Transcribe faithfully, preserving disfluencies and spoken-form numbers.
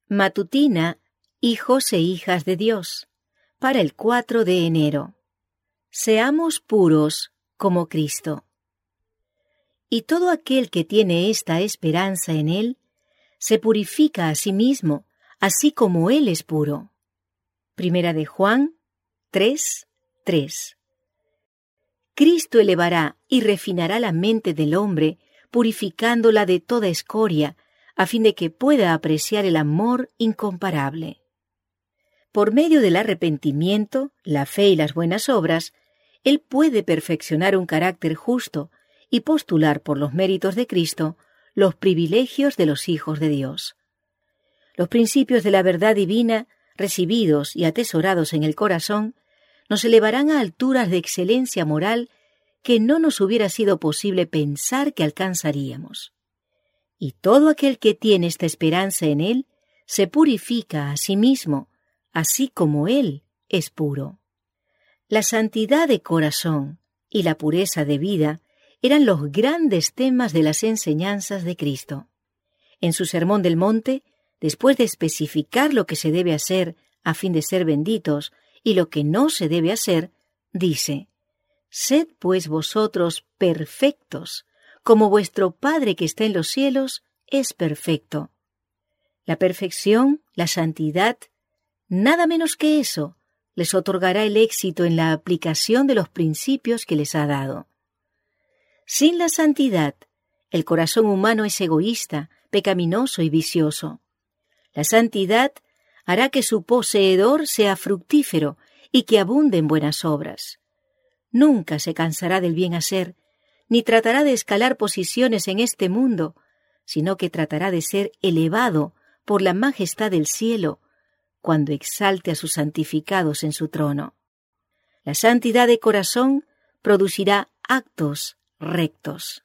Matutina, hijos e hijas de Dios, para el cuatro de enero. Seamos puros como Cristo. Y todo aquel que tiene esta esperanza en Él, se purifica a sí mismo, así como Él es puro. Primera de Juan tres, tres. Cristo elevará y refinará la mente del hombre, purificándola de toda escoria, a fin de que pueda apreciar el amor incomparable. Por medio del arrepentimiento, la fe y las buenas obras, Él puede perfeccionar un carácter justo y postular por los méritos de Cristo los privilegios de los hijos de Dios. Los principios de la verdad divina, recibidos y atesorados en el corazón, nos elevarán a alturas de excelencia moral que no nos hubiera sido posible pensar que alcanzaríamos. Y todo aquel que tiene esta esperanza en Él se purifica a sí mismo, así como Él es puro. La santidad de corazón y la pureza de vida eran los grandes temas de las enseñanzas de Cristo. En su Sermón del Monte, después de especificar lo que se debe hacer a fin de ser benditos y lo que no se debe hacer, dice: «Sed pues vosotros perfectos, como vuestro Padre que está en los cielos es perfecto». La perfección, la santidad, nada menos que eso, les otorgará el éxito en la aplicación de los principios que les ha dado. Sin la santidad, el corazón humano es egoísta, pecaminoso y vicioso. La santidad hará que su poseedor sea fructífero y que abunde en buenas obras. Nunca se cansará del bien hacer, ni tratará de escalar posiciones en este mundo, sino que tratará de ser elevado por la majestad del cielo, cuando exalte a sus santificados en su trono. La santidad de corazón producirá actos rectos.